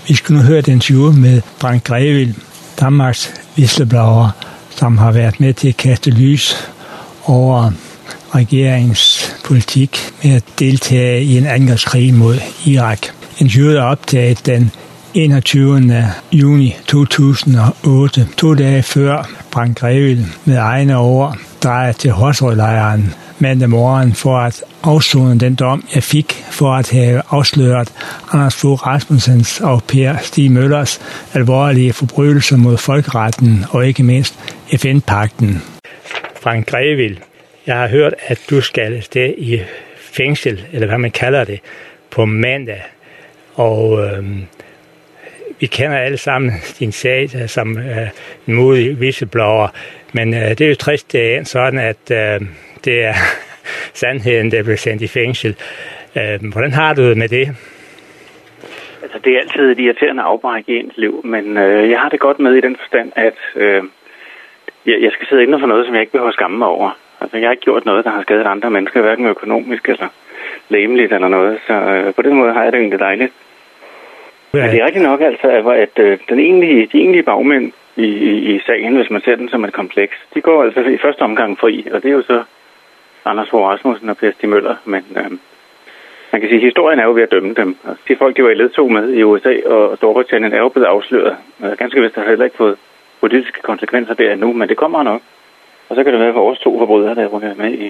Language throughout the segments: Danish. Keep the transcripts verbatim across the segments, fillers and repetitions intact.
Vi skal nu høre et interview med Frank Grevil, Danmarks whistleblower, som har været med til at kaste lys over regeringens politik med at deltage i en angrebskrig mod Irak. Interviewet er optaget den enogtyvende juni to tusind og otte, to dage før Frank Grevil med egne ord drejer til Horserød-lejren mandag morgen for at afsone den dom, jeg fik for at have afsløret Anders Fogh Rasmussens og Per Stig Møllers alvorlige forbrydelser mod folkeretten og ikke mindst F N-pagten. Frank Grevil, jeg har hørt, at du skal afsted i fængsel, eller hvad man kalder det, på mandag. Og øhm, vi kender alle sammen din sag som øh, en modig whistleblower, men øh, det er jo trist, det er sådan, at øh, det er sandheden, der bliver sendt i fængsel. Øh, hvordan har du det med det? Altså, det er altid et irriterende afbræk i ens liv, men øh, jeg har det godt med i den forstand, at øh, jeg, jeg skal sidde inde for noget, som jeg ikke behøver skamme mig over. Altså, jeg har ikke gjort noget, der har skadet andre mennesker, hverken økonomisk eller læmeligt eller noget, så øh, på den måde har jeg det egentlig dejligt. Ja. Men det er rigtigt nok altså, at, at øh, den egentlige, de egentlige bagmænd i, i, i sagen, hvis man ser den som et kompleks, de går altså i første omgang fri, og det er jo så Anders Fogh Rasmussen og Per Stig Møller, men øh, man kan sige, at historien er jo ved at dømme dem. Altså, de folk, de var i ledtog med i U S A og Storbritannien, er jo blevet afsløret. Øh, ganske vist har heller ikke fået politiske konsekvenser der endnu, men det kommer nok. Og så kan det være for vores to forbrydere, der er med i,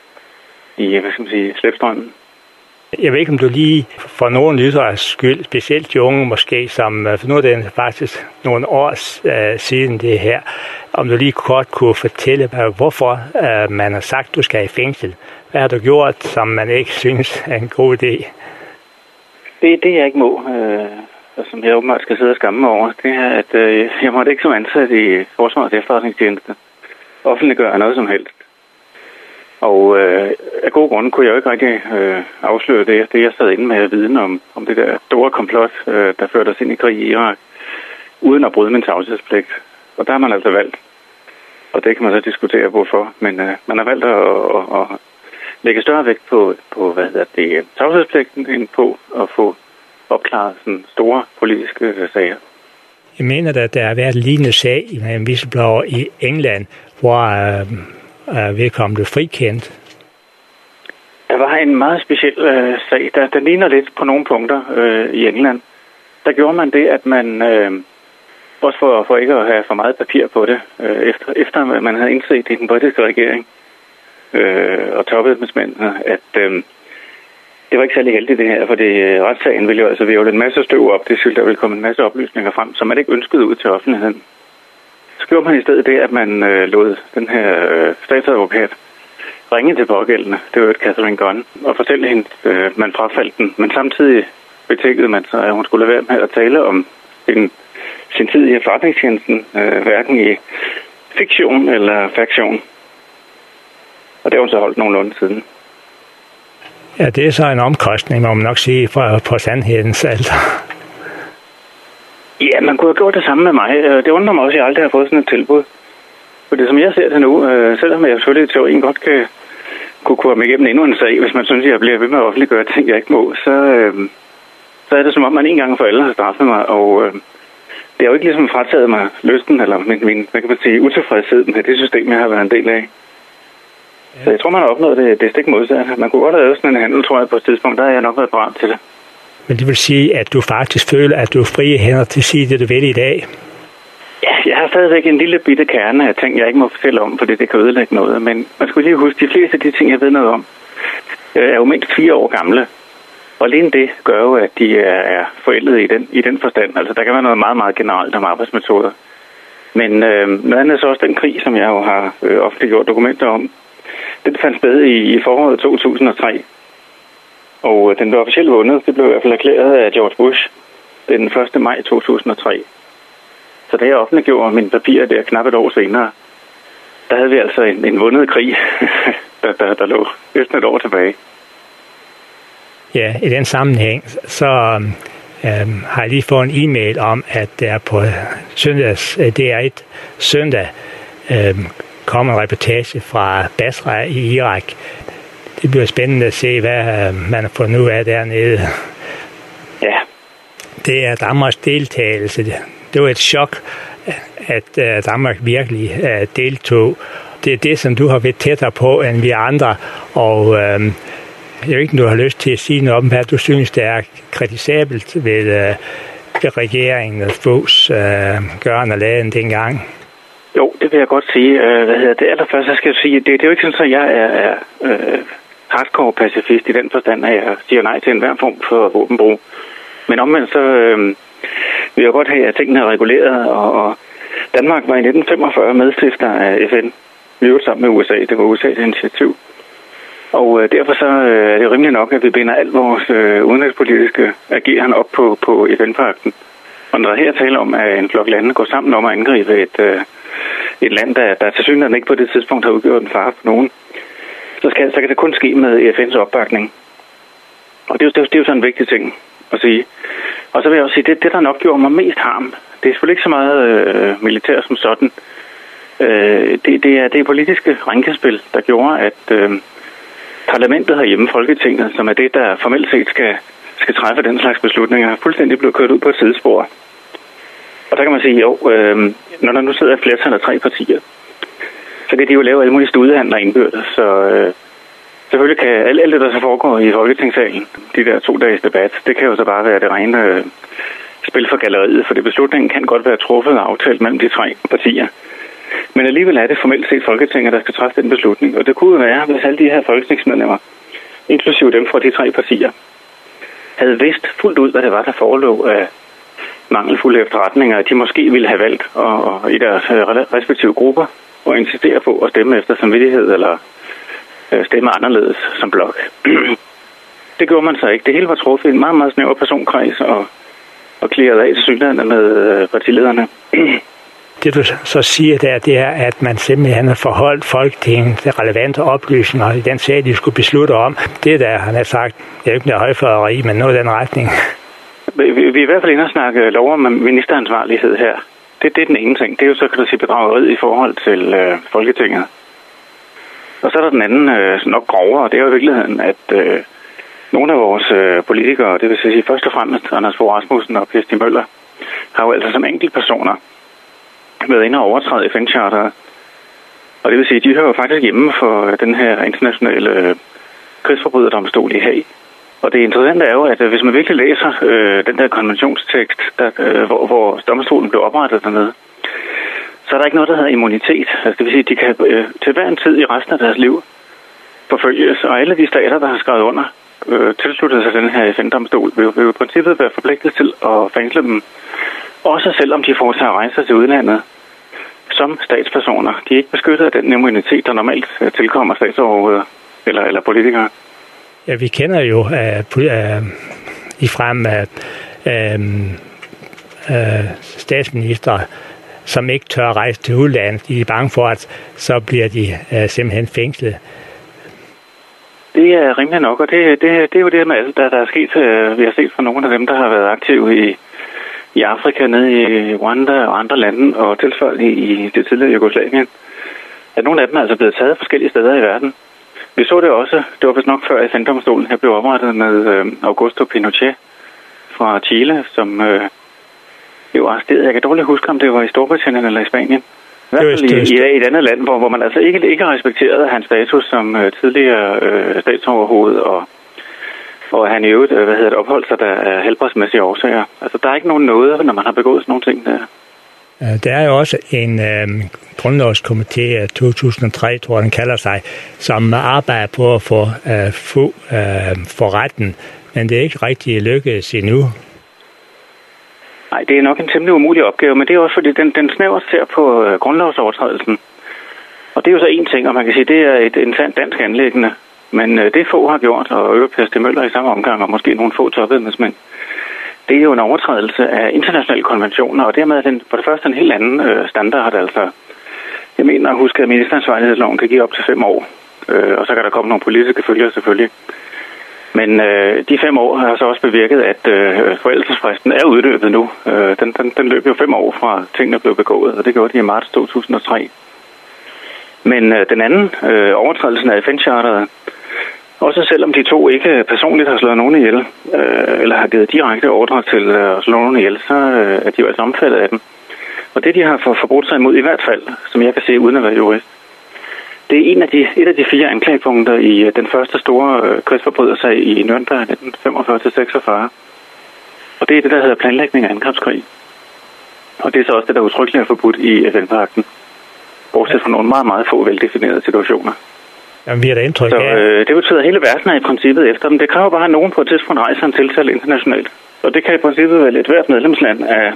i hvad skal man sige, slæbstrømmen. Jeg ved ikke, om du lige for nogen lytteres skyld, specielt de unge måske, som for nu er det faktisk nogle år uh, siden det her, om du lige kort kunne fortælle, hvorfor uh, man har sagt, at du skal i fængsel. Hvad har du gjort, som man ikke synes er en god idé? Det, det jeg ikke må, uh, og som jeg åbenbart skal sidde og skamme mig over, det er, at uh, jeg måtte ikke som ansat i Forsvarets Efterretningstjeneste offentliggøre noget som helst. Og øh, af gode grunde kunne jeg jo ikke rigtig øh, afsløre det, det, jeg sad inde med at viden om, om det der store komplot, øh, der førte os ind i krig i Irak, uden at bryde min tavshedspligt. Og der har man altså valgt, og det kan man så diskutere hvorfor, men øh, man har valgt at, at, at lægge større vægt på, på hvad hedder det, tavshedspligten, end på at få opklaret sådan store politiske øh, sager. Jeg mener, at der har været en lignende sag med en whistleblower i England, hvor øh, øh, vedkommende blev frikendt. Der var en meget speciel øh, sag, der, der ligner lidt på nogle punkter øh, i England. Der gjorde man det, at man, øh, også for, for ikke at have for meget papir på det, øh, efter, efter man havde indset i den britiske regering øh, og toppembedsmændene, at øh, det var ikke særlig heldigt det her, fordi øh, retssagen ville jo altså vævle en masse støv op. Det skyldte, der ville komme en masse oplysninger frem, som man ikke ønskede ud til offentligheden. Så gjorde man i stedet det, at man øh, lod den her øh, statsadvokat ringe til pågældende, det var jo et Catherine Gunn, og fortælle hende, at øh, man frafaldt den. Men samtidig betingede man så, at hun skulle lade være med at tale om en, sin tid i efterretningstjenesten, øh, hverken i fiktion eller faktion. Og det har hun så holdt nogenlunde siden. Ja, det er så en omkostning, må man nok sige, for, på sandhedens alder. Ja, man kunne have gjort det samme med mig. Det undrer mig også, at jeg aldrig har fået sådan et tilbud. For det, som jeg ser det nu, øh, selvom jeg selvfølgelig i teorien godt kan kunne komme igennem endnu en sag, hvis man synes, at jeg bliver ved med at offentliggøre ting, jeg ikke må, så, øh, så er det som om, man en gang for alle har straffet mig. Og øh, det har jo ikke ligesom frataget mig lysten, eller min, min hvad kan man sige, utilfredshed med det system, jeg har været en del af. Ja. Så jeg tror, man har opnået det, det stik modsatte. Man kunne godt have lavet sådan en handel, tror jeg, på et tidspunkt. Der har jeg nok været parat til det. Men det vil sige, at du faktisk føler, at du er frie hænder til at sige det, du vil i dag? Ja, jeg har stadigvæk en lille bitte kerne af ting, jeg ikke må fortælle om, fordi det kan ødelægge noget. Men man skulle lige huske, at de fleste af de ting, jeg ved noget om, er jo mindst fire år gamle. Og alene det gør jo, at de er forældet i den, i den forstand. Altså, der kan være noget meget, meget generelt om arbejdsmetoder. Men øh, noget andet er så også den krig, som jeg jo har øh, offentliggjort dokumenter om. Den fandt sted i, i foråret to tusind og tre. Og den blev officielt vundet. Det blev i hvert fald erklæret af George Bush den første maj to tusind og tre. Så da jeg offentliggjorde mine papirer der knap et år senere, der havde vi altså en, en vundet krig, der, der, der lå næsten et år tilbage. Ja, i den sammenhæng, så øhm, har jeg lige fået en e-mail om, at der på søndags, D R et søndag øhm, kommer en reportage fra Basra i Irak. Det bliver spændende at se, hvad man har fundet ud af dernede. Ja. det er Danmarks deltagelse. Det var et chok, at Danmark virkelig deltog. Det er det, som du har været tættere på end vi andre, og øh, jeg ved ikke, om du har lyst til at sige noget om, hvad du synes, det er kritisabelt ved, øh, ved regeringen og Foghs øh, gøren og laden dengang. Jo, det vil jeg godt sige. Hvad hedder det? Allerførst, jeg skal sige, det, det er jo ikke sådan, at jeg er, er øh, hardcore pacifist i den forstand, at jeg siger nej til enhver form for våbenbrug. Men omvendt så øh, vil jeg godt have, at tingene er reguleret, og, og Danmark var i nitten femogfyrre medstifter af F N. Vi var sammen med U S A. Det var U S A's initiativ. Og øh, derfor så øh, er det rimelig nok, at vi binder al vores øh, udenrigspolitiske ageren op på, på F N-pagten. Og når der her taler om, at en flok lande går sammen om at angribe et, øh, et land, der, der tilsyneladende ikke på det tidspunkt har udgjort en fare for nogen, så, skal, så kan det kun ske med F N's opbakning. Og det er, jo, det er jo sådan en vigtig ting at sige. Og så vil jeg også sige, det, det der nok gjorde mig mest harm, det er selvfølgelig ikke så meget øh, militær som sådan. Øh, det, det, er, det er politiske rænkespil, der gjorde, at øh, parlamentet herhjemme, Folketinget, som er det, der formelt set skal, skal træffe den slags beslutninger, fuldstændig blev kørt ud på et sidespor. Og der kan man sige, jo, øh, når der nu sidder et flertal af tre partier, så kan de jo lave alle mulige studehandler indbyrdes. Så øh, selvfølgelig kan alt, alt det, der så foregår i Folketingssalen, de der to dages debat, det kan jo så bare være det rene øh, spil for galleriet, for det beslutningen kan godt være truffet og aftalt mellem de tre partier. Men alligevel er det formelt set Folketinget, der skal træffe den beslutning. Og det kunne jo være, hvis alle de her folketingsmedlemmer, inklusive dem fra de tre partier, havde vidst fuldt ud, hvad det var, der forelå af mangelfulde efterretninger, at de måske ville have valgt og, og i deres respektive grupper og insistere på at stemme efter samvittighed eller øh, stemme anderledes som blok. Det gjorde man så ikke. Det hele var truffet i en meget, meget snæver personkreds og, og klirret af til synligheden med øh, partilederne. Det du så siger der, det er, at man simpelthen har forholdt Folketinget til relevante oplysninger i den sag, de skulle beslutte om. Det der, han har sagt, det er jo ikke noget højforræderi, men noget i den retning. Vi, vi, vi er i hvert fald inde og snakke lov om ministeransvarlighed her. Det, det er den ene ting. Det er jo så, kan du sige, bedrageriet i forhold til øh, Folketinget. Og så er der den anden, øh, nok grovere, og det er jo i virkeligheden, at øh, nogle af vores øh, politikere, det vil sige først og fremmest Anders Fogh Rasmussen og Per Stig Møller, har jo altså som enkeltpersoner været inde og overtræde F N-charteret. Og det vil sige, at de hører faktisk hjemme for den her internationale krigsforbryderdomstol i Haag. Og det interessante er jo, at hvis man virkelig læser øh, den der konventionstekst, der, øh, hvor, hvor domstolen blev oprettet dernede, så er der ikke noget, der hedder immunitet. Altså det vil sige, at de kan øh, til hver en tid i resten af deres liv forfølges. Og alle de stater, der har skrevet under, øh, tilsluttet sig den her F N-domstol, vil, vil i princippet være forpligtet til at fængsle dem. Også selvom de foretager rejser til udlandet som statspersoner. De er ikke beskyttet af den immunitet, der normalt tilkommer statsoverhoveder eller, eller politikere. Ja, vi kender jo uh, uh, i frem af uh, uh, statsminister, som ikke tør rejse til udlandet. De er bange for, at så bliver de uh, simpelthen fængslet. Det er rimelig nok, og det, det, det er jo det med alt, der, der er sket. Uh, vi har set fra nogle af dem, der har været aktive i i Afrika, nede i Rwanda og andre lande, og tilsvarende i det tidligere Jugoslavien, at nogle af dem er altså blevet taget forskellige steder i verden. Vi så det også, det var vist nok før F N-domstolen her blev oprettet med øh, Augusto Pinochet fra Chile, som øh, jo arresteret. Jeg kan dårligt huske, om det var i Storbritannien eller i Spanien. I hvert fald i, i, i et andet land, hvor, hvor man altså ikke, ikke respekterede hans status som øh, tidligere øh, statsoverhoved, og og han i øvrigt, hvad hedder det, opholdt sig der af helbredsmæssige årsager. Altså, der er ikke nogen noget, når man har begået sådan nogle ting der. Der er jo også en øh, grundlovskomité af to tusind og tre, tror jeg, den kalder sig, som arbejder på at få, øh, få øh, for retten, men det er ikke rigtig lykkedes endnu. Nej, det er nok en temmelig umulig opgave, men det er også fordi, den, den snævert ser på øh, grundlovsovertrædelsen. Og det er jo så en ting, og man kan sige, det er et internt dansk anliggende. Men øh, det få har gjort, og øvrigt Per Stig Møller i samme omgang, og måske nogle få topembedsmænd, det er jo en overtrædelse af internationale konventioner, og dermed er den for det første en helt anden øh, standard. Altså, jeg mener at huske, at ministeransvarlighedsloven kan give op til fem år, øh, og så kan der komme nogle politiske følger selvfølgelig. Men øh, de fem år har så også bevirket, at øh, forældelsesfristen er udløbet nu. Øh, den, den, den løb jo fem år fra tingene blev begået, og det gjorde de i marts to tusind og tre. Men øh, den anden øh, overtrædelsen af F N-charteret Også selvom de to ikke personligt har slået nogen ihjel, øh, eller har givet direkte ordre til at slå nogen ihjel, så øh, er de jo altså omfattet af dem. Og det, de har for, forbrudt sig imod i hvert fald, som jeg kan se uden at være jurist, det er en af de, et af de fire anklagepunkter i den første store øh, krigsforbrydersag i Nürnberg nitten femogfyrre til seksogfyrre. Og det er det, der hedder planlægning af angrebskrig. Og det er så også det, der udtrykkeligt er forbudt i F N-pagten. Bortset fra nogle meget, meget få veldefinerede situationer. Jamen, vi har da indtryk af. Så øh, det betyder, at hele verden er i princippet efter dem. Det kræver bare, at nogen på et tidspunkt rejser en tiltale internationalt. Og det kan i princippet være et hvert medlemsland af,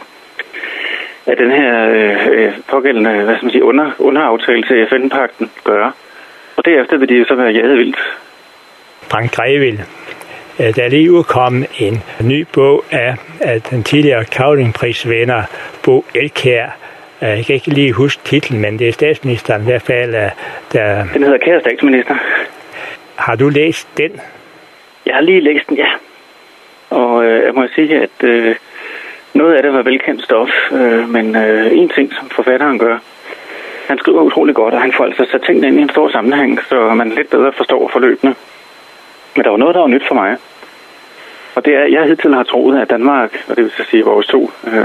af den her øh, pågældende hvad skal man sige, under, underaftale til F N-pagten gøre. Og derefter vil de jo så være jaget vildt. Frank Grevil, der er lige udkommet en ny bog af, af den tidligere Cavlingprisvinder Bo Elkjær. Jeg kan ikke lige huske titlen, men det er statsministeren i hvert fald. Der... Den hedder Kære statsminister. Har du læst den? Jeg har lige læst den, ja. Og øh, jeg må sige, at øh, noget af det var velkendt stof, øh, men øh, en ting, som forfatteren gør, han skriver utrolig godt, og han får altså sat tingene ind i en stor sammenhæng, så man lidt bedre forstår forløbene. Men der var noget, der var nyt for mig. Og det er, jeg hidtil har troet, at Danmark, og det vil så sige vores to øh,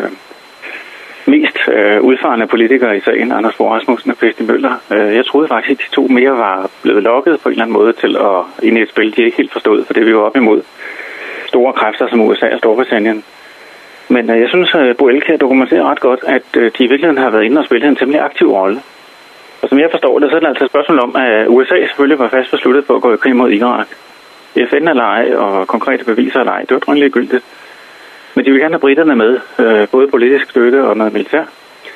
mest øh, udfarende politikere i sagen, Anders Fogh Rasmussen og Per Stig Møller, øh, jeg troede faktisk, at de to mere var blevet lokket på en eller anden måde til at ind i et spil, de ikke helt forstod, for det er vi jo op imod store kræfter som U S A og Storbritannien. Men øh, jeg synes, at Bo Elkjær dokumenterer ret godt, at øh, de i virkeligheden har været inde og spillet en temmelig aktiv rolle. Og som jeg forstår det, så er det altså et spørgsmål om, at U S A selvfølgelig var fast besluttet på at gå i krig mod Irak. F N eller ej, og konkrete beviser eller ej, det var drønligt gyldigt. Men de vil gerne have britterne med, øh, både politisk støtte og noget militær.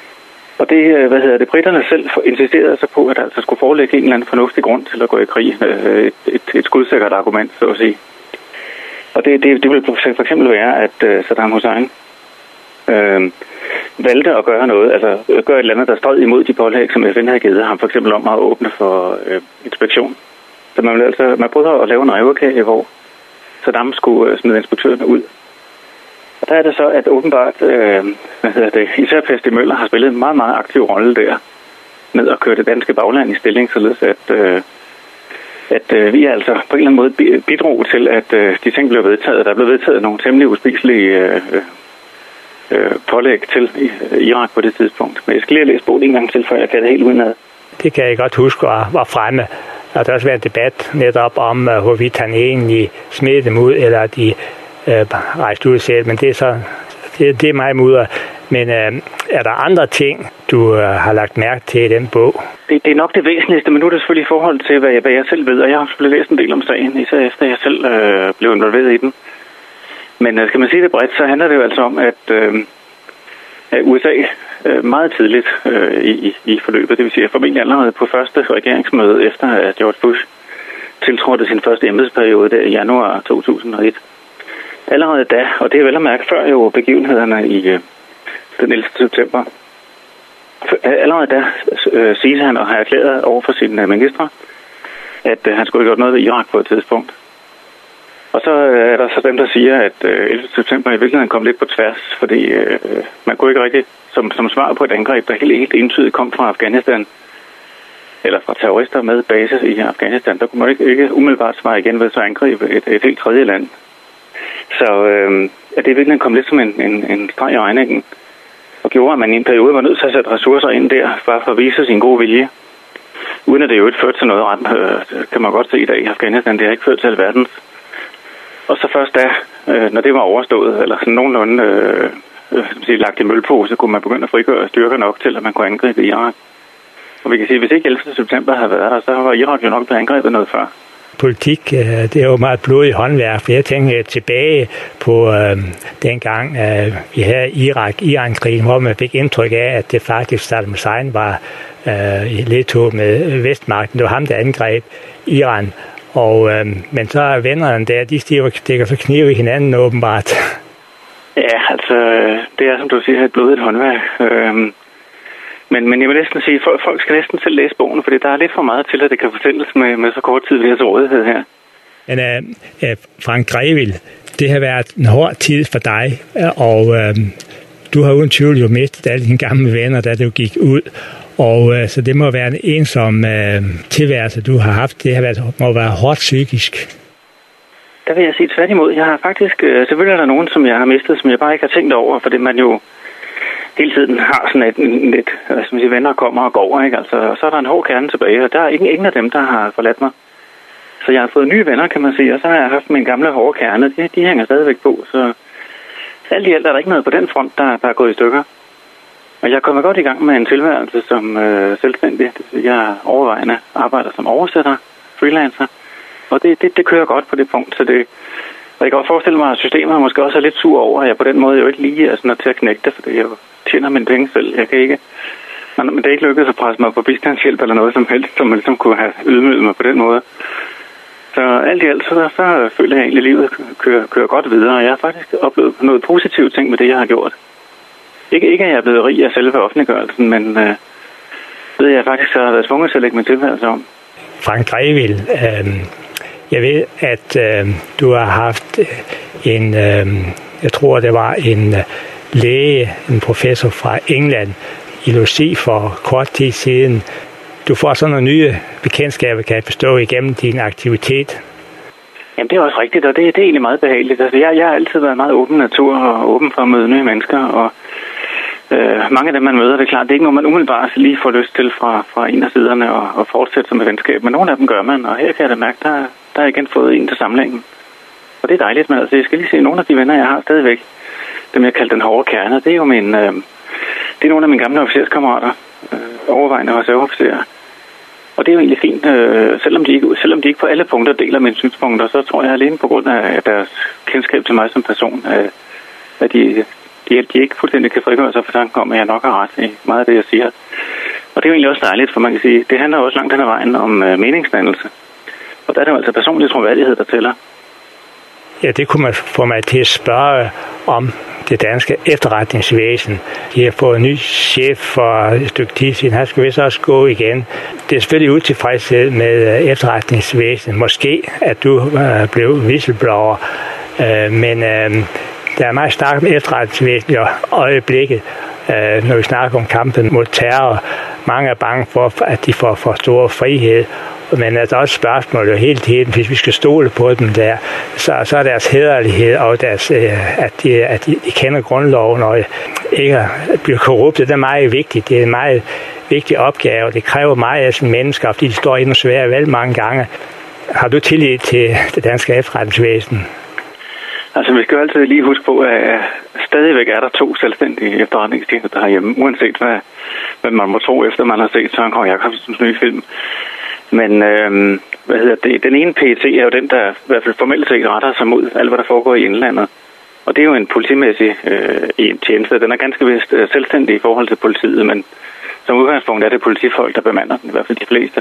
Og det, hvad hedder det, britterne selv insisterede sig på, at der altså skulle forelægge en eller anden fornuftig grund til at gå i krig. Øh, et, et, et skudsikkert argument, så at sige. Og det, det, det ville for eksempel være, at øh, Saddam Hussein øh, valgte at gøre noget, altså gøre et eller andet, der stod imod de pålæg, som F N havde givet ham, for eksempel om at åbne for øh, inspektion. Så man, altså, man prøvede at lave en rævekage, hvor Saddam skulle øh, smide inspektørerne ud. Og der er det så, at åbenbart, øh, hvad hedder det, især Per Stig Møller har spillet en meget, meget aktiv rolle der, med at køre det danske bagland i stilling, således at, øh, at øh, vi altså på en eller anden måde bidrog til, at øh, de ting blev vedtaget. Der blev vedtaget nogle temmelig uspiselige øh, øh, pålæg til øh, Irak på det tidspunkt. Men jeg skal lige læse bogen en gang til, før jeg kan det helt udenad. Det kan jeg godt huske var, var fremme. Der har også været en debat netop om, hvorvidt han egentlig smed dem ud, eller de øh, rejste ud selv. Men det er så det, det er meget mudder. Men øh, er der andre ting, du øh, har lagt mærke til i den bog? Det, det er nok det væsentligste, men nu er det selvfølgelig i forhold til, hvad jeg, hvad jeg selv ved. Og jeg har selvfølgelig læst en del om sagen, især efter jeg selv øh, blev involveret i den. Men øh, skal man sige det bredt, så handler det jo altså om, at, øh, at U S A øh, meget tidligt øh, i, i forløbet, det vil sige formentlig allerede på første regeringsmøde, efter at George Bush tiltrådte sin første embedsperiode der i januar to tusind og et. Allerede da, og det er vel at mærke før jo begivenhederne i øh, den ellevte september, allerede da øh, siger han og har erklæret over for sine ministre, at øh, han skulle have gjort noget ved Irak på et tidspunkt. Og så øh, er der så dem, der siger, at øh, ellevte september i virkeligheden kom lidt på tværs, fordi øh, man kunne ikke rigtig, som, som svar på et angreb, der helt, helt entydigt kom fra Afghanistan, eller fra terrorister med base i Afghanistan, der kunne man ikke, ikke umiddelbart svare igen ved så angribe et, et helt tredje land. Så øh, at det i virkeligheden kom lidt som en, en, en streg i regningen, og gjorde, at man i en periode var nødt til at sætte ressourcer ind der, bare for at vise sin gode vilje. Uden at det jo ikke førte til noget ret, øh, kan man godt se i dag i Afghanistan, det har ikke ført til alverdens. Og så først da, øh, når det var overstået, eller sådan nogenlunde øh, øh, lagt i mølpose, kunne man begynde at frigøre styrker nok til, at man kunne angribe Irak. Og vi kan sige, at hvis ikke ellevte september havde været der, så var Irak jo nok blevet angrebet noget før. Politik, det er jo meget blodigt håndværk, for jeg tænker tilbage på øh, dengang, øh, vi havde Irak-Iran-krigen, hvor man fik indtryk af, at det faktisk Saddam Hussein var øh, i ledtog med Vestmagten. Det var ham, der angreb Iran. Og, øh, men så er vennerne der, de stikker så knive i hinanden åbenbart. Ja, altså, det er som du siger, et blodigt håndværk. Øh, Men, men jeg vil næsten sige, at folk, folk skal næsten selv læse bogen, fordi der er lidt for meget til, at det kan fortælles med, med så kort tid, vi har til rådighed her. Men uh, Frank Grevil, det har været en hård tid for dig, og uh, du har uden tvivl jo mistet alle dine gamle venner, da du gik ud. Og øh, så det må være en ensom øh, tilværelse, du har haft. Det har været, må være hårdt psykisk. Der vil jeg sige tværtimod. Jeg har faktisk, øh, selvfølgelig er der nogen, som jeg har mistet, som jeg bare ikke har tænkt over, fordi man jo hele tiden har sådan et, et, et altså, man siger, venner kommer og går, ikke? Altså, og så er der en hård kerne tilbage, og der er ingen, ingen af dem, der har forladt mig. Så jeg har fået nye venner, kan man sige, og så har jeg haft min gamle hårde kerne. De, de hænger stadigvæk på, så alt i alt er der ikke noget på den front, der, der er gået i stykker. Og jeg kommer godt i gang med en tilværelse som øh, selvstændig. Jeg overvejende arbejder som oversætter, freelancer, og det, det, det kører godt på det punkt, så det... Og jeg kan også forestille mig, at systemet måske også er lidt sur over, at jeg på den måde jo ikke lige er sådan til at knække det, fordi jeg tjener mine penge selv. Jeg kan ikke... Men det er ikke lykkedes at presse mig på bistandshjælp eller noget som helst, som man ligesom kunne have ydmyget mig på den måde. Så alt i alt, så, så føler jeg egentlig, at livet kører, kører godt videre, og jeg har faktisk oplevet noget positivt ting med det, jeg har gjort. Ikke, ikke at jeg er blevet rig af selve offentliggørelsen, men øh, ved jeg faktisk, så har været tvunget til at lægge min tilværelse om. Frank Grevil, øh, jeg ved, at øh, du har haft en, øh, jeg tror det var en øh, læge, en professor fra England, i Lucy for kort tid siden. Du får sådan nogle nye bekendtskaber, kan jeg forstå, igennem din aktivitet. Jamen, det er også rigtigt, og det, det er egentlig meget behageligt. Altså, jeg, jeg har altid været meget åben natur og åben for at møde nye mennesker, og øh, mange af dem, man møder, det er klart, det er ikke noget, man umiddelbart lige får lyst til fra, fra en af siderne og, og fortsætte som med venskab, men nogle af dem gør man, og her kan jeg da mærke, der, der har jeg igen fået en til samlingen. Og det er dejligt, men altså, jeg skal lige se, nogle af de venner, jeg har stadigvæk, dem jeg kalder den hårde kerne, det er jo min, øh, det er nogle af mine gamle officerskammerater, øh, overvejende reserveofficerer. Og det er jo egentlig fint, øh, selvom, de ikke, selvom de ikke på alle punkter deler mine synspunkter, så tror jeg alene på grund af deres kendskab til mig som person, øh, at de, de, de ikke fuldstændig kan frigøre sig for tanken om, at jeg nok har ret i meget af det, jeg siger. Og det er jo egentlig også dejligt, for man kan sige, det handler også langt hen ad vejen om øh, meningsdannelse. Og der er det jo altså personlig troværdighed, der tæller. Ja, det kunne man få mig til at spørge om det danske efterretningsvæsen. De har fået en ny chef for et stykke tid siden. Han skal vist også gå igen. Det er selvfølgelig utilfredshed med efterretningsvæsen. Måske, at du øh, blev whistleblower. Øh, men øh, der er meget stærkt med efterretningsvæsen i øjeblikket, øh, når vi snakker om kampen mod terror. Mange er bange for, at de får for stor frihed. Men der er også spørgsmål jo hele tiden, hvis vi skal stole på dem der, så, så er deres hæderlighed og deres, øh, at, de, at de, de kender grundloven og ikke bliver korrupte, det er meget vigtigt. Det er en meget vigtig opgave, det kræver meget af sine mennesker, fordi de står i nogle svære valg mange gange. Har du tillid til det danske efterretningsvæsen? Altså, vi skal jo altid lige huske på, at stadigvæk er der to selvstændige efterretningstjenester herhjemme, uanset hvad, hvad man må tro, efter man har set Søren Krogh Jacobsens nye film. Men øh, hvad hedder det? Den ene P E T er jo den, der i hvert fald formelt set retter sig mod alt, hvad der foregår i indlandet. Og det er jo en politimæssig øh, tjeneste. Den er ganske vist øh, selvstændig i forhold til politiet, men som udgangspunkt er det politifolk, der bemander den, i hvert fald de fleste.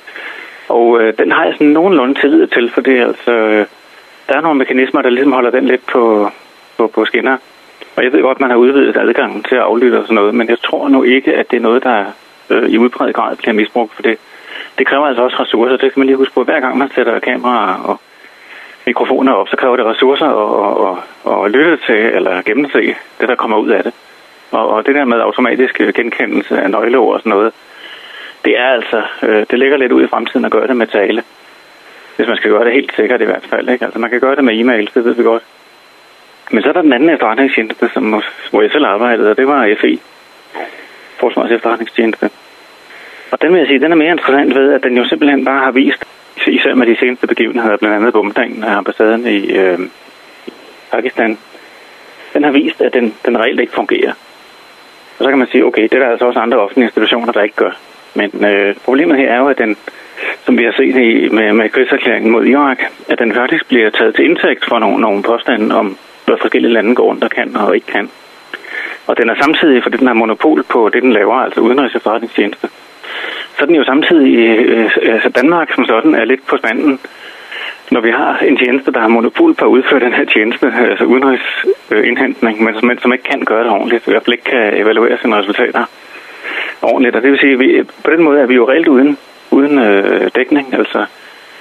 Og øh, den har jeg sådan nogenlunde tillid til, for det altså, øh, der er nogle mekanismer, der ligesom holder den lidt på, på, på skinner. Og jeg ved godt, man har udvidet adgangen til at aflytte og sådan noget, men jeg tror nu ikke, at det er noget, der øh, i udpræget grad bliver misbrugt for det. Det kræver altså også ressourcer. Det skal man lige huske på. Hver gang man sætter kameraer og mikrofoner op, så kræver det ressourcer at, at, at lytte til eller gennemse det, der kommer ud af det. Og, og det der med automatisk genkendelse af nøgleord og sådan noget, det er altså, det ligger lidt ud i fremtiden at gøre det med tale. Hvis man skal gøre det helt sikkert i hvert fald. Ikke? Altså man kan gøre det med e-mail, det ved vi godt. Men så er der den anden efterretningstjeneste, som, hvor jeg selv arbejdede, og det var F E, Forsvarets efterretningstjeneste. Og den vil jeg sige, den er mere interessant ved, at den jo simpelthen bare har vist, især med de seneste begivenheder, blandt andet bombningen af ambassaden i øh, Pakistan, den har vist, at den, den reelt ikke fungerer. Og så kan man sige, okay, det er der altså også andre offentlige institutioner, der ikke gør. Men øh, problemet her er jo, at den, som vi har set i, med, med krigserklæringen mod Irak, at den faktisk bliver taget til indtægt for nogle, nogle påstande om, hvad forskellige lande går rundt og kan og ikke kan. Og den er samtidig, fordi den har monopol på det, den laver, altså udenrigs efterretningstjeneste. Så den jo samtidig, øh, altså Danmark som sådan er lidt på spanden, når vi har en tjeneste, der har monopol på at udføre den her tjeneste, altså udenrigsindhentning, men som, som ikke kan gøre det ordentligt, i hvert fald ikke kan evaluere sine resultater ordentligt. Og det vil sige, at vi, på den måde er vi jo reelt uden, uden øh, dækning. Altså,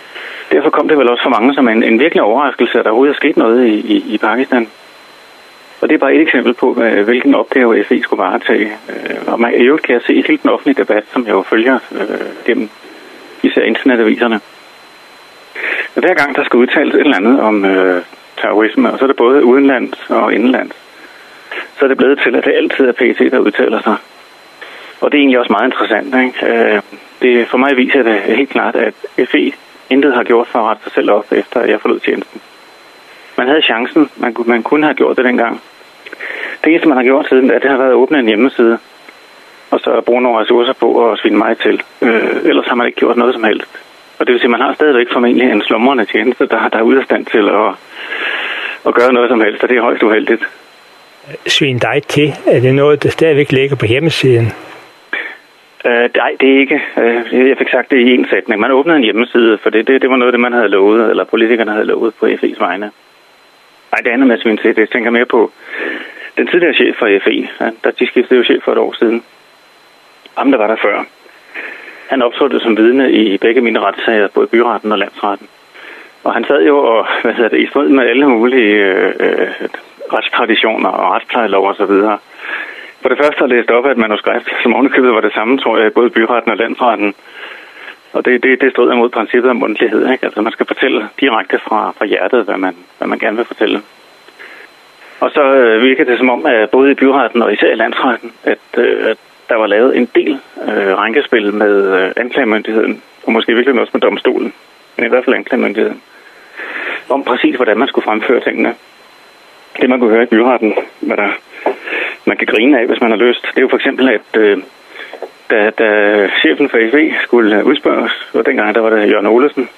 derfor kom det vel også for mange som en, en virkelig overraskelse, at der overhovedet er sket noget i, i, i Pakistan. Og det er bare et eksempel på, hvilken opgave F E skulle varetage. Og man, i øvrigt kan jeg se helt den offentlige debat, som jeg jo følger øh, gennem især internetaviserne. Hver gang der skal udtales et eller andet om øh, terrorisme, og så er det både udenlands og indenlands, så er det blevet til, at det altid er P E T, der udtaler sig. Og det er egentlig også meget interessant. Ikke? Det, for mig viser det helt klart, at F E intet har gjort for at rette sig selv op, efter jeg forlod tjenesten. Man havde chancen. Man, man kunne have gjort det dengang. Det eneste, man har gjort siden, det har været at åbne en hjemmeside, og så bruge nogle ressourcer på at svinde mig til. Øh, ellers har man ikke gjort noget som helst. Og det vil sige, at man har stadigvæk formentlig en slumrende tjeneste, der, der er ude af stand til at, at gøre noget som helst, og det er højst uheldigt. Svin dig til. Er det noget, der stadigvæk ligger på hjemmesiden? Øh, nej, det er ikke. Øh, jeg fik sagt det i en sætning. Man åbnede en hjemmeside, for det, det, det var noget, det man havde lovet, eller politikerne havde lovet på F E's vegne. Nej, det andet med svin til, det tænker mere på den tidligere chef for F E. Ja, de skiftede jo chef for et år siden. Ham, der var der før. Han optrådte som vidne i begge mine retssager, både byretten og landsretten. Og han sad jo og, hvad hedder det, i strid med alle mulige øh, retstraditioner og retsplejelov og så videre. For det første har jeg læst op af et manuskript, som ovenikøbet var det samme, tror jeg, i både byretten og landsretten. Og det, det, det strider mod princippet om mundtlighed, ikke? Altså man skal fortælle direkte fra, fra hjertet, hvad man, hvad man gerne vil fortælle. Og så øh, virker det som om, at både i byretten og især i landsretten, at, øh, at der var lavet en del øh, rænkespil med øh, anklagemyndigheden, og måske virkelig også med domstolen, men i hvert fald anklagemyndigheden, om præcis, hvordan man skulle fremføre tingene. Det man kunne høre i byretten, hvad der man kan grine af, hvis man har lyst, det er jo for eksempel, at øh, da, da chefen for F E skulle udspørges, og dengang der var det Jørgen Olesen,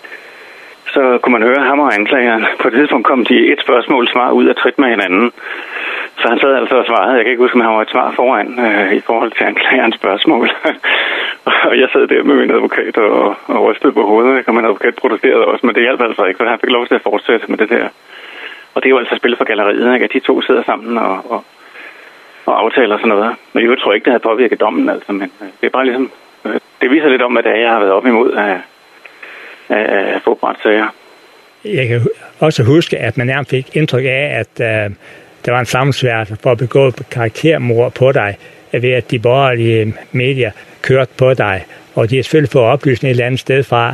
så kunne man høre ham og anklageren. På et tidspunkt kom de et spørgsmål svar ud af trit med hinanden. Så han sad altså og svarede. Jeg kan ikke huske, om han var et svar foran øh, i forhold til anklagerens spørgsmål. Og jeg sad der med min advokat og, og rystede på hovedet, og min advokat protesterede også, men det hjalp altså ikke, for han fik lov til at fortsætte med det der. Og det er jo altså spil for galleriet, ikke? At de to sidder sammen og, og, og aftaler sådan noget. Men jeg tror ikke, det havde påvirket dommen, altså, men det er bare ligesom, øh, det viser lidt om, at det er, jeg har været op imod af, af, af fodboldsager. Jeg kan også huske, at man nærmest fik indtryk af, at øh, der var en sammensværgelse for at begå karaktermord på dig, ved at de borgerlige medier kørte på dig, og de har selvfølgelig fået oplysning et eller andet sted fra.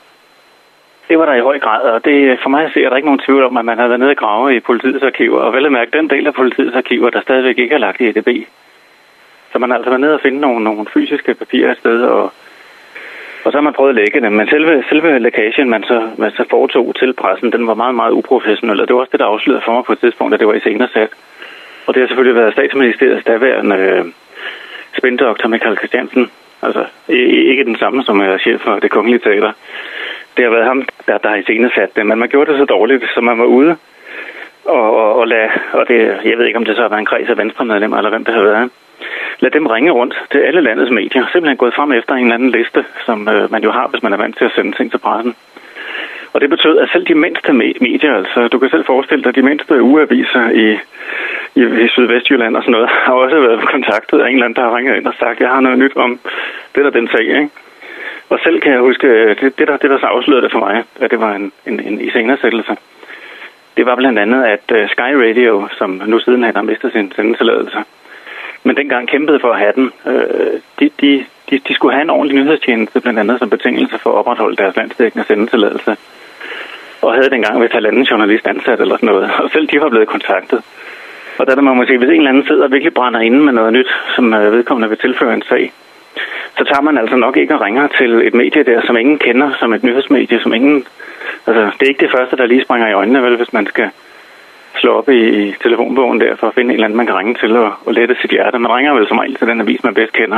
Det var der i høj grad, og det, for mig ser der ikke nogen tvivl om, at man har været nede og grave i politiets arkiver, og vel at mærke den del af politiets arkiver, der stadigvæk ikke er lagt i E D B. Så man har altså været nede og finde nogle, nogle fysiske papirer et sted, og, og så har man prøvet at lægge dem. Men selve, selve lækagen, man så, man så foretog til pressen, den var meget, meget uprofessionel, og det var også det, der afslørede for mig på et tidspunkt, at det var iscenesat. Og det har selvfølgelig været statsministeriets daværende øh, spindoktor Michael Christiansen, altså ikke den samme, som er chef for Det Kongelige Teater. Det har været ham, der, der har iscenesat det, men man gjorde det så dårligt, så man var ude og, og, og lade, og det, jeg ved ikke, om det så har været en kreds af venstremedlemmer, eller hvem det har været, lad dem ringe rundt til alle landets medier, simpelthen gået frem efter en eller anden liste, som øh, man jo har, hvis man er vant til at sende ting til pressen. Og det betød, at selv de mindste medier, altså du kan selv forestille dig, de mindste ugeaviser i, i, i Sydvestjylland og sådan noget, har også været kontaktet af en eller anden, der har ringet ind og sagt, jeg har noget nyt om det der den sag, ikke? Og selv kan jeg huske, det, det, der, det der så afslørede det for mig, at det var en, en, en iscenesættelse. Det var blandt andet, at uh, Sky Radio, som nu siden har mistet sin sendetilladelse, men dengang kæmpede for at have den, uh, de, de, de, de skulle have en ordentlig nyhedstjeneste, blandt andet som betingelse for at opretholde deres landsdækkende sendetilladelse. Og havde dengang ved halvanden journalist ansat eller sådan noget. Og selv de var blevet kontaktet. Og der er man må sige, hvis en eller anden sidder og virkelig brænder inde med noget nyt, som uh, vedkommende vil tilføre en sag, så tager man altså nok ikke og ringer til et medie der, som ingen kender, som et nyhedsmedie, som ingen... Altså, det er ikke det første, der lige springer i øjnene, vel, hvis man skal slå op i, i telefonbogen der, for at finde en eller anden, man kan ringe til og, og lette sit hjerte. Man ringer vel som regel til den avis, man bedst kender.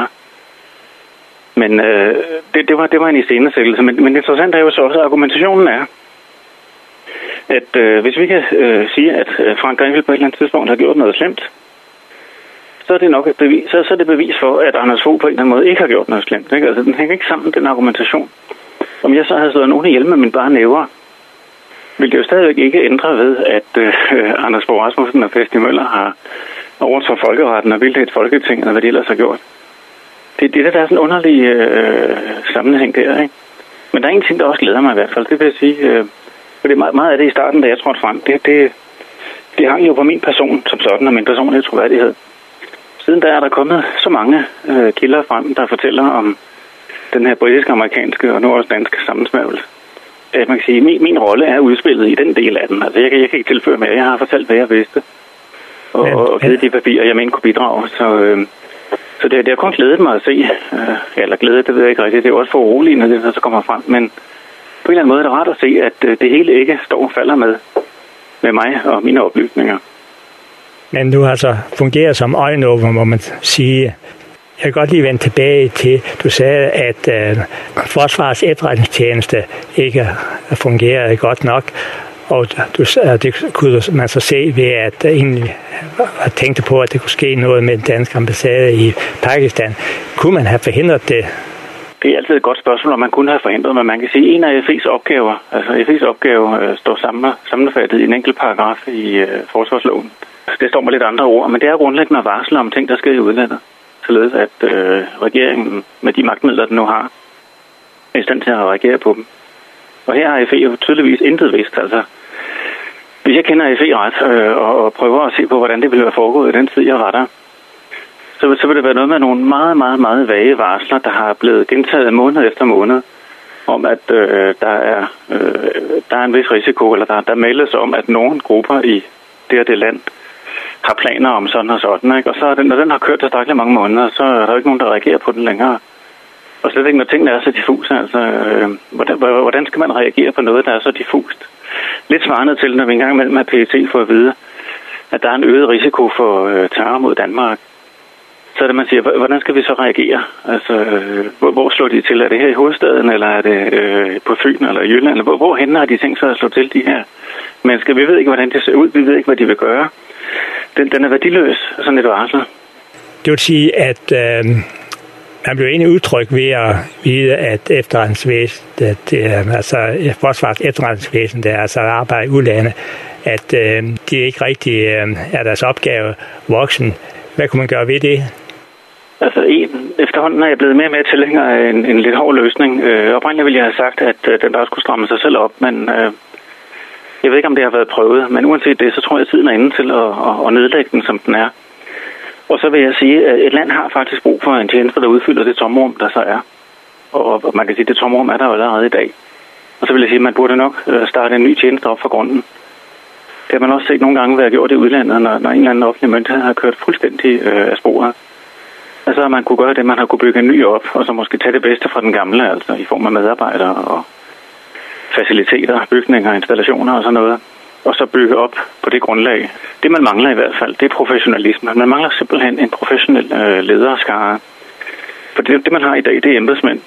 Men øh, det, det, var, det var en iscenesættelse. Men, men interessant er jo så også, at argumentationen er, at øh, hvis vi kan øh, sige, at øh, Frank Grevil på et eller andet tidspunkt har gjort noget slemt, så er det nok et bevis, så, så er det bevis for, at Anders Fogh på en eller anden måde ikke har gjort noget slemt. Ikke? Altså, den hænger ikke sammen, den argumentation. Om jeg så havde slået nogen ihjel med min bare næver, ville det jo stadigvæk ikke ændre ved, at øh, Anders Fogh Rasmussen og Festi Møller har overtrådt folkeretten og vildledt Folketinget, og hvad de ellers har gjort. Det, det er det, der er sådan en underlig øh, sammenhæng der, ikke? Men der er en ting, der også glæder mig i hvert fald. Det vil jeg sige, øh, fordi meget, meget af det i starten, da jeg trådte frem, det, det det hang jo på min person som sådan, og min personlige troværdighed. Siden da er der kommet så mange øh, kilder frem, der fortæller om den her britiske-amerikanske og nu også danske sammensmærvelse. Øh, man kan sige, at min, min rolle er udspillet i den del af den. Altså, jeg kan, jeg kan ikke tilføre mere. Jeg har fortalt, hvad jeg vidste. Og, ja, og givet de papirer, jeg mener kunne bidrage. Så, øh, så det, det har kun glædet mig at se. Øh, eller glædet, det ved jeg ikke rigtigt. Det er også for uroligende, det der så kommer frem. Men på en eller anden måde er det rart at se, at øh, det hele ikke står og falder med, med mig og mine oplysninger. Men du har så fungeret som øjenåbner, må man sige. Jeg kan godt lige vende tilbage til, du sagde, at øh, Forsvarets efterretningstjeneste ikke fungerede godt nok. Og du, det kunne man så se ved, at egentlig tænkte på, at det kunne ske noget med den danske ambassade i Pakistan. Kunne man have forhindret det? Det er altid et godt spørgsmål, om man kunne have forhindret, men man kan sige, at en af F E's opgaver, altså F E's opgave, øh, står sammen, sammenfattet i en enkelt paragraf i øh, forsvarsloven. Det står med lidt andre ord, men det er grundlæggende at varsle om ting, der sker i udlandet, således at øh, regeringen med de magtmidler, den nu har, er i stand til at reagere på dem. Og her har F E jo tydeligvis intet vidst. Altså, hvis jeg kender F E ret øh, og, og prøver at se på, hvordan det ville være foregået i den tid, jeg retter, så, så vil det være noget med nogle meget, meget, meget vage varsler, der har blevet gentaget måned efter måned, om at øh, der, er, øh, der er en vis risiko, eller der, der meldes om, at nogle grupper i det og det land har planer om sådan og sådan. Ikke? Og så er den, når den har kørt tilstrækkeligt mange måneder, så er der jo ikke nogen, der reagerer på den længere. Og slet ikke, når tingene er så diffuse. Altså, øh, hvordan, hvordan skal man reagere på noget, der er så diffust? Lidt svarende til, når vi engang mellem har P E T for at vide, at der er en øget risiko for øh, terror mod Danmark. Så er det, man siger, hvordan skal vi så reagere? Altså, øh, hvor, hvor slår de til? Er det her i hovedstaden, eller er det øh, på Fyn, eller i Jylland? Hvor, hvor hen har de tænkt sig at slå til, de her mennesker? Vi ved ikke, hvordan det ser ud. Vi ved ikke, hvad de vil gøre. Den, den er værdiløs, sådan et varsel. Det vil sige, at øh, man bliver egentlig udtrykt ved at vide, at efterretningsvæsen, at, øh, altså Forsvarets efterretningsvæsen, der altså arbejder i udlandet, at øh, det ikke rigtig øh, er deres opgave voksen. Hvad kunne man gøre ved det? Altså, en, efterhånden er jeg blevet mere og mere tilhænger af en, en lidt hård løsning. Øh, oprindeligt ville jeg have sagt, at øh, den bare skulle stramme sig selv op, men øh, jeg ved ikke, om det har været prøvet. Men uanset det, så tror jeg, at tiden er inde til at, at, at nedlægge den, som den er. Og så vil jeg sige, at et land har faktisk brug for en tjeneste, der udfylder det tomrum, der så er. Og, og man kan sige, at det tomrum er der jo allerede i dag. Og så vil jeg sige, at man burde nok starte en ny tjeneste op fra grunden. Det har man også set nogle gange være gjort i udlandet, når, når en eller anden offentlig myndighed har kørt fuldstændig øh, af sporet. Altså at man kunne gøre det, man har kunne bygge en ny op, og så måske tage det bedste fra den gamle, altså i form af medarbejdere og faciliteter, bygninger, installationer og sådan noget. Og så bygge op på det grundlag. Det man mangler i hvert fald, det er professionalisme. Man mangler simpelthen en professionel øh, lederskare. For det, det man har i dag, det er embedsmænd.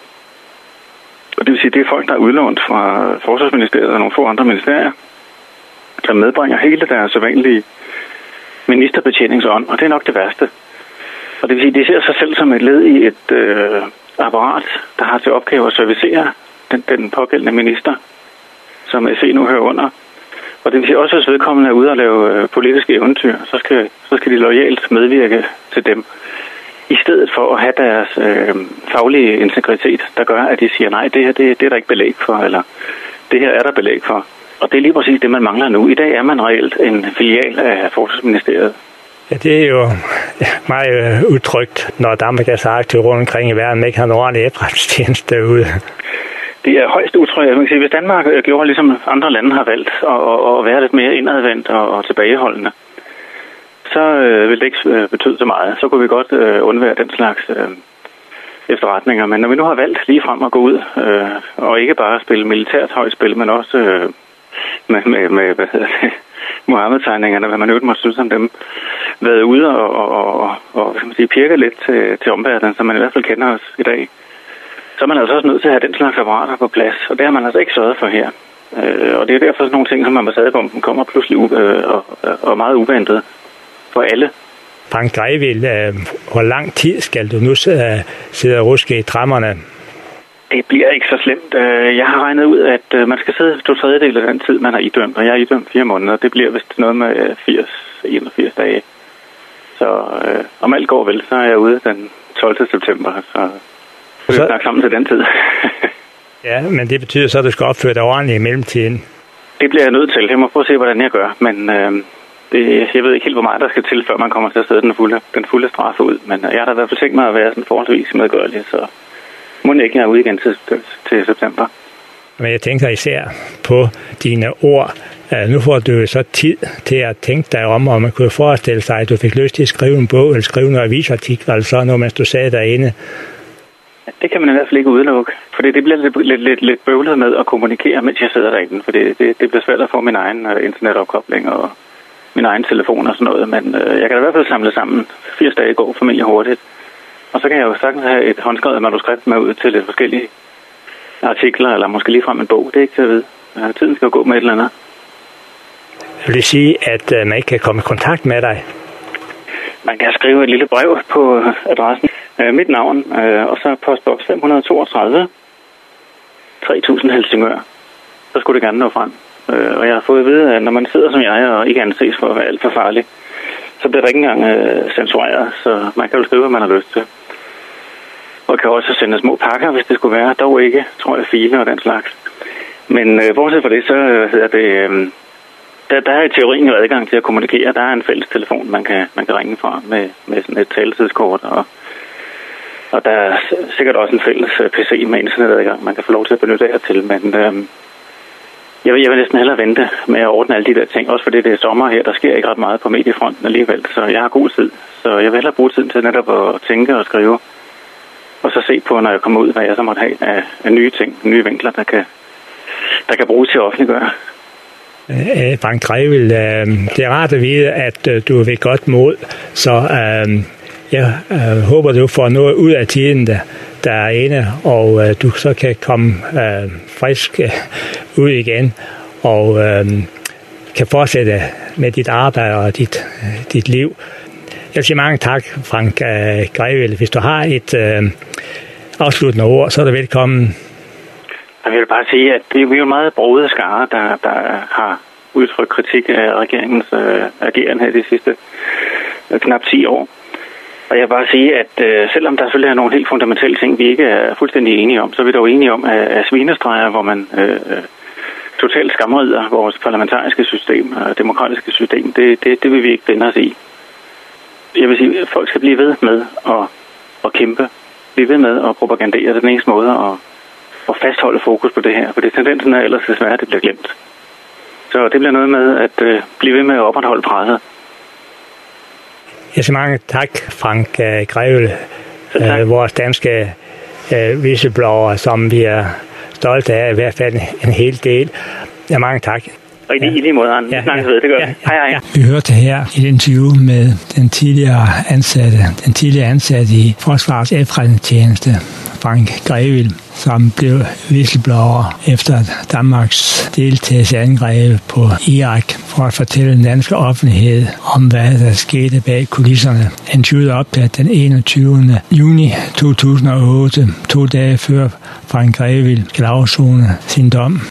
Og det vil sige, det er folk, der er udlånt fra Forsvarsministeriet og nogle få andre ministerier, der medbringer hele deres sædvanlige ministerbetjeningsånd, og det er nok det værste. Og det vil sige, de ser sig selv som et led i et øh, apparat, der har til opgave at servicere den, den pågældende minister, som F E nu hører under. Og det vil sige også, hvis vedkommende er ude og lave øh, politiske eventyr, så skal, så skal de loyalt medvirke til dem, i stedet for at have deres øh, faglige integritet, der gør, at de siger, nej, det her det, det er der ikke belæg for, eller det her er der belæg for. Og det er lige præcis det, man mangler nu. I dag er man reelt en filial af Forsvarsministeriet. Ja, det er jo meget udtrykt, når Danmark er så aktiv rundt omkring i verden, man ikke har nogen ordentlig efterretningstjeneste derude. Det er højst utrygt. Man kan sige, hvis Danmark gjorde, ligesom andre lande har valgt, at, at være lidt mere indadvendt og, og tilbageholdende, så øh, vil det ikke øh, betyde så meget. Så kunne vi godt øh, undvære den slags øh, efterretninger. Men når vi nu har valgt lige frem at gå ud, øh, og ikke bare spille militært højspil, men også øh, med, med, med hvad hedder det, Mohammed-tegningerne, hvad man øvrigt må synes om dem, været ude og, og, og, og hvad man sige, pirke lidt til, til omverdenen, som man i hvert fald kender os i dag, så er man altså også nødt til at have den slags apparater på plads, og det har man altså ikke sørget for her. Øh, og det er derfor sådan nogle ting, som ambassadebomben kommer pludselig u- øh, og, og meget uventet for alle. Frank Grevil, øh, hvor lang tid skal du nu øh, sidde og ruske i trammerne? Det bliver ikke så slemt. Jeg har regnet ud, at man skal sidde to tredjedel af den tid, man har idømt, og jeg er idømt fire måneder. Det bliver vist noget med firs til enogfirs dage. Så øh, om alt går vel, så er jeg ude den tolvte september, så vi så... snakke sammen til den tid. Ja, men det betyder så, at du skal opføre dig ordentligt i mellemtiden. Det bliver jeg nødt til. Jeg må prøve at se, hvordan jeg gør. Men øh, Det, jeg ved ikke helt, hvor meget der skal til, før man kommer til at sætte den fulde, den fulde straf ud. Men jeg har da i hvert fald tænkt mig at være sådan forholdsvis medgørlig, så må jeg ikke være ude igen til, til september. Men jeg tænker især på dine ord. Nu får du så tid til at tænke dig om, og man kunne forestille sig, at du fik lyst til at skrive en bog, eller skrive nogle avisartikler, eller sådan noget, mens du sad derinde. Det kan man i hvert fald ikke udelukke, for det bliver lidt, lidt, lidt, lidt bøvlet med at kommunikere, mens jeg sidder derinde, for det, det, det bliver svært at få min egen uh, internetopkobling og min egen telefon og sådan noget, men uh, jeg kan da i hvert fald samle sammen firs dage i går familie hurtigt, og så kan jeg jo sagtens have et håndskrevet manuskript med ud til lidt forskellige artikler, eller måske ligefrem en bog, det er ikke til at vide. Uh, tiden skal jo gå med et eller andet. Vil det sige, at uh, man ikke kan komme i kontakt med dig? Man kan skrive et lille brev på adressen. Uh, mit navn, uh, og så postboks fem hundrede toogtredive, tre tusind Helsingør. Så skulle det gerne nå frem. Uh, og jeg har fået at vide, at når man sidder som jeg og ikke anses for at være alt for farlig, så bliver der ikke engang uh, censureret, så man kan jo skrive, hvad man har lyst til. Og kan også sende små pakker, hvis det skulle være. Dog ikke, tror jeg, filer og den slags. Men uh, bortset fra det, så uh, hedder det... Um, Der, der er i teorien jo adgang til at kommunikere. Der er en fælles telefon, man kan, man kan ringe fra med, med sådan et taletidskort. Og, og der er sikkert også en fælles P C med internetadgang, man kan få lov til at benytte af til. Men øhm, jeg, vil, jeg vil næsten hellere vente med at ordne alle de der ting. Også fordi det er sommer her, der sker ikke ret meget på mediefronten alligevel. Så jeg har god tid. Så jeg vil hellere bruge tiden til netop at tænke og skrive. Og så se på, når jeg kommer ud, hvad jeg så måtte have af, af nye ting, nye vinkler, der kan, der kan bruges til at offentliggøre. Frank Grevil, øh, det er rart at vide, at øh, du er ved godt mod, så øh, jeg øh, håber, du får noget ud af tiden, der, der er inde, og øh, du så kan komme øh, frisk øh, ud igen, og øh, kan fortsætte med dit arbejde og dit, dit liv. Jeg vil sige mange tak, Frank øh, Grevil. Hvis du har et øh, afsluttende ord, så er du velkommen. Jeg vil bare sige, at det er jo meget brode skare, der, der har udtrykt kritik af regeringens øh, ageren her de sidste øh, knap ti år. Og jeg vil bare sige, at øh, selvom der selvfølgelig er nogle helt fundamentale ting, vi ikke er fuldstændig enige om, så er vi dog enige om, at, at svinestreger, hvor man øh, totalt skamrider vores parlamentariske system og demokratiske system, det, det, det vil vi ikke finde os i. Jeg vil sige, at folk skal blive ved med at, at kæmpe, blive ved med at propagandere. Den eneste måde at og fastholde fokus på det her, for det tendensen er ellers desværre, at det bliver glemt. Så det bliver noget med at øh, blive ved med at opretholde presset. Jeg siger mange tak, Frank uh, Grevil, uh, vores danske uh, whistleblower, som vi er stolte af, i hvert fald en hel del. Ja, mange tak. Rigtig ja. I lige måde, Arne. Ja, ja, ved, det gør ja, ja, hej, hej. Ja. Vi hørte her et interview med den tidligere ansatte, den tidligere ansatte i Forsvarets efterretningstjeneste, Frank Grevil, som blev whistleblower efter Danmarks deltagelse i angrebet på Irak for at fortælle den danske offentlighed om, hvad der skete bag kulisserne. Interviewet optaget den enogtyvende juni to tusind og otte, to dage før Frank Grevil skal afsone sin dom.